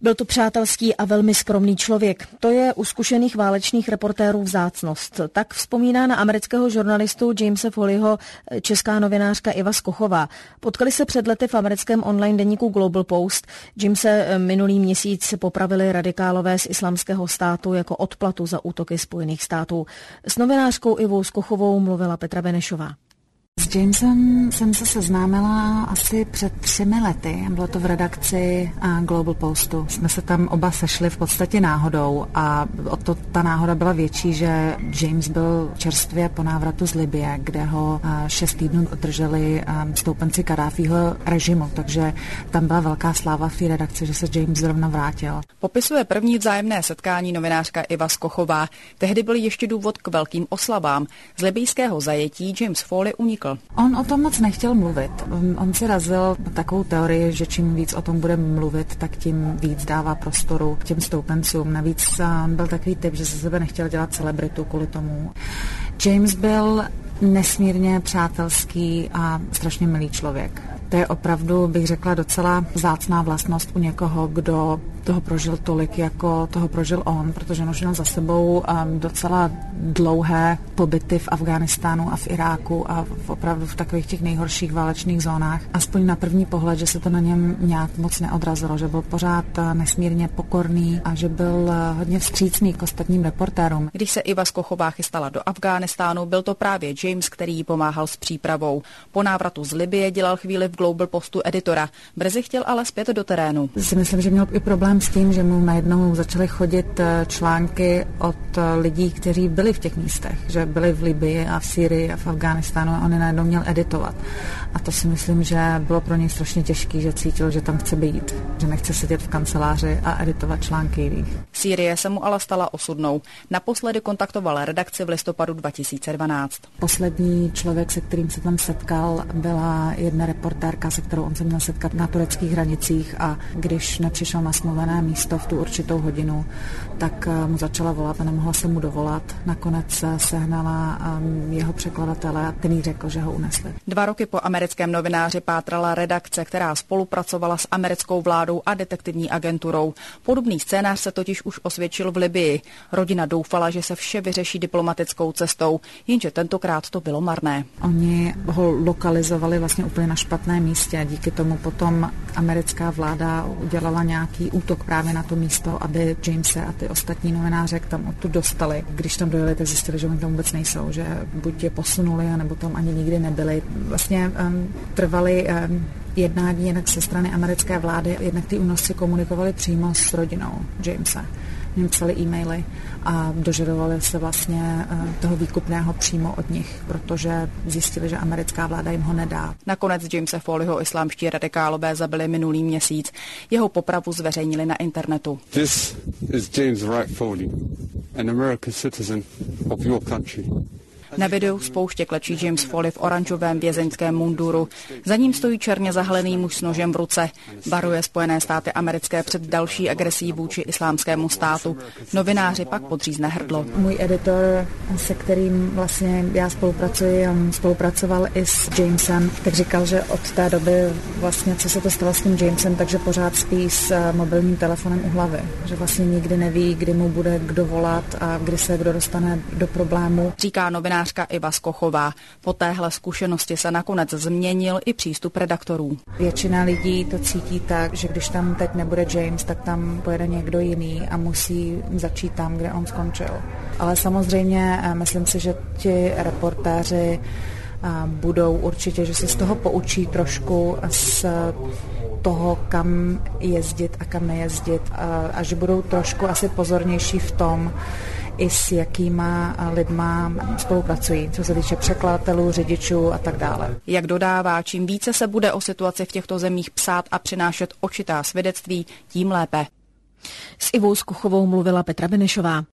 Byl to přátelský a velmi skromný člověk. To je u zkušených válečných reportérů vzácnost. Tak vzpomíná na amerického žurnalistu Jamese Foleyho česká novinářka Iva Skochová. Potkali se před lety v americkém online deníku Global Post. Jamese minulý měsíc popravili radikálové z Islámského státu jako odplatu za útoky Spojených států. S novinářkou Ivou Skochovou mluvila Petra Benešová. S Jamesem jsem se seznámila asi před 3 lety. Bylo to v redakci Global Postu. Jsme se tam oba sešli v podstatě náhodou a ta náhoda byla větší, že James byl čerstvě po návratu z Libye, kde ho 6 týdnů drželi stoupenci Kaddáfího režimu, takže tam byla velká sláva v té redakci, že se James zrovna vrátil. Popisuje první vzájemné setkání novinářka Iva Skochová. Tehdy byl ještě důvod k velkým oslavám. Z libyjského zajetí James Foley unikl. On o tom moc nechtěl mluvit. On si razil takovou teorii, že čím víc o tom bude mluvit, tak tím víc dává prostoru těm stoupencům. Navíc on byl takový typ, že se sebe nechtěl dělat celebritu kvůli tomu. James byl nesmírně přátelský a strašně milý člověk. To je opravdu, bych řekla, docela vzácná vlastnost u někoho, kdo toho prožil tolik, jako toho prožil on, protože on měl za sebou docela dlouhé pobyty v Afghánistánu a v Iráku a opravdu v takových těch nejhorších válečných zónách. Aspoň na první pohled, že se to na něm nějak moc neodrazilo, že byl pořád nesmírně pokorný a že byl hodně vstřícný k ostatním reportérům. Když se Iva Skochová chystala do Afghánistánu, byl to právě James, který jí pomáhal s přípravou. Po návratu z Libye dělal chvíli v Global Postu editora. Brzy chtěl ale zpět do terénu. Si myslím, že měl i problém s tím, že mu najednou začaly chodit články od lidí, kteří byli v těch místech, že byli v Libyi a v Sýrii a v Afghánistánu a on je najednou měl editovat. A to si myslím, že bylo pro něj strašně těžký, že cítil, že tam chce být, že nechce sedět v kanceláři a editovat články jiných. Sýrie se mu ale stala osudnou. Naposledy kontaktoval redakci v listopadu 2012. Poslední člověk, se kterým se tam setkal, byla jedna reportérka, se kterou on se měl setkat na tureckých hranicích a když nepřišel na smluvené místo v tu určitou hodinu, tak mu začala volat a nemohla se mu dovolat. Nakonec sehnala jeho překladatele a ten jí řekl, že ho unesli. 2 roky po americkém novináři pátrala redakce, která spolupracovala s americkou vládou a detektivní agenturou. Podobný scénář se totiž už osvědčil v Libyi. Rodina doufala, že se vše vyřeší diplomatickou cestou, jenže tentokrát to bylo marné. Oni ho lokalizovali vlastně úplně na špatném místě a díky tomu potom americká vláda udělala nějaký útok právě na to místo, aby Jamese a ty ostatní novináře tam odtud dostali. Když tam dojeli, tak zjistili, že oni tam vůbec nejsou, že buď je posunuli, nebo tam ani nikdy nebyli. Vlastně trvali jednání jednak ze strany americké vlády, jednak ty únosci komunikovali přímo s rodinou Jamese. Jim psali e-maily a dožadovali se vlastně toho výkupného přímo od nich, protože zjistili, že americká vláda jim ho nedá. Nakonec Jamese Foleyho islámští radikálové zabili minulý měsíc. Jeho popravu zveřejnili na internetu. This is James Wright Foley, an American citizen of your country. Na videu z pouště klečí James Foley v oranžovém vězeňském munduru. Za ním stojí černě zahalený muž s nožem v ruce. Varuje Spojené státy americké před další agresí vůči Islámskému státu. Novináři pak podřízne hrdlo. Můj editor, se kterým vlastně já spolupracuji, on spolupracoval i s Jamesem, tak říkal, že od té doby vlastně, co se to stalo s tím Jamesem, takže pořád spí s mobilním telefonem u hlavy. Že vlastně nikdy neví, kdy mu bude kdo volat a kdy se kdo dostane do problému. Říká novinářka Iva Skochová. Po téhle zkušenosti se nakonec změnil i přístup redaktorů. Většina lidí to cítí tak, že když tam teď nebude James, tak tam pojede někdo jiný a musí začít tam, kde on skončil. Ale samozřejmě myslím si, že ti reportéři budou určitě, že se z toho poučí trošku z toho, kam jezdit a kam nejezdit a že budou trošku asi pozornější v tom, i s jakýma lidma spolupracují, co se týče překladatelů, řidičů a tak dále. Jak dodává, čím více se bude o situaci v těchto zemích psát a přinášet očitá svědectví, tím lépe. S Ivou Skochovou mluvila Petra Benešová.